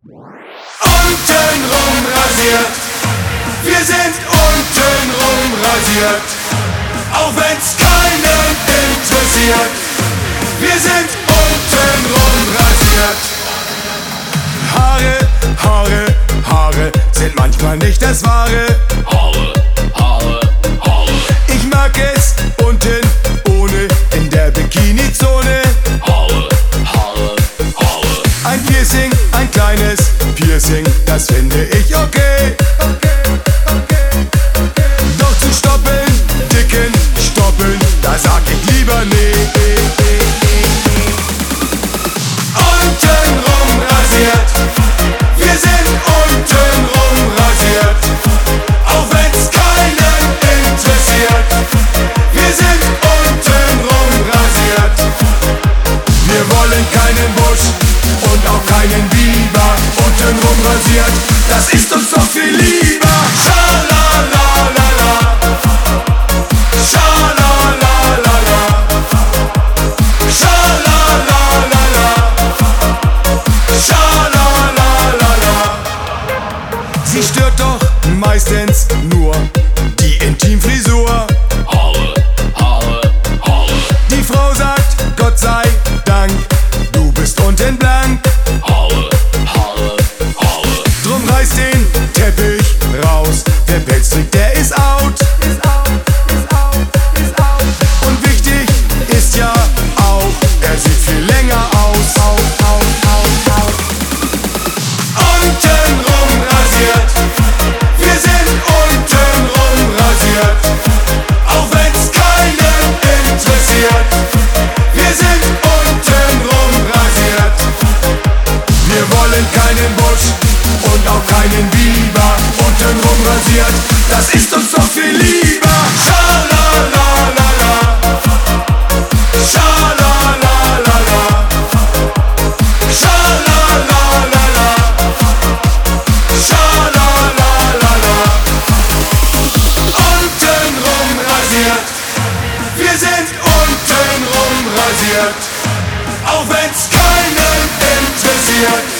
Untenrum rasiert, wir sind untenrum rasiert, auch wenn's keinen interessiert. Wir sind untenrum rasiert. Haare, Haare, Haare sind manchmal nicht das Wahre. Haare, Haare, Haare. Ich mag es unten ohne in der Bikini-Zone. Haare, Haare, Haare. Ein Piercing, ein kleines Piercing, das finde ich okay. Doch zu stoppeln, dicken Stoppeln, da sag ich lieber nee. Untenrum rasiert, wir sind untenrum rasiert, auch wenn's keinen interessiert. Wir sind untenrum rasiert. Wir wollen keinen Busch und auch keinen Biber. Untenrum rasiert, das ist uns doch viel lieber. Schalalalala, schalalalala, schalalalala, schalalalala. Sie stört doch meistens nur die Intimfrisur. Haare, Haare, Haare. Die Frau sagt, Gott sei Dank, du bist unten blank. Haare, Haare, Haare. Drum reiß den Teppich raus, der Pelztrick, der ist out. Und wichtig ist ja auch, er sieht viel länger aus. Untenrum rasiert, wir sind untenrum rasiert, auch wenn's keinen interessiert. Wir sind untenrum rasiert. Wir wollen keinen Busch und auch keinen Biber. Untenrum rasiert, das ist uns doch viel lieber. Schalalalala, schalalalala, schalalalala, schalalalala. Untenrum rasiert, wir sind untenrum rasiert, auch wenn's keinen interessiert.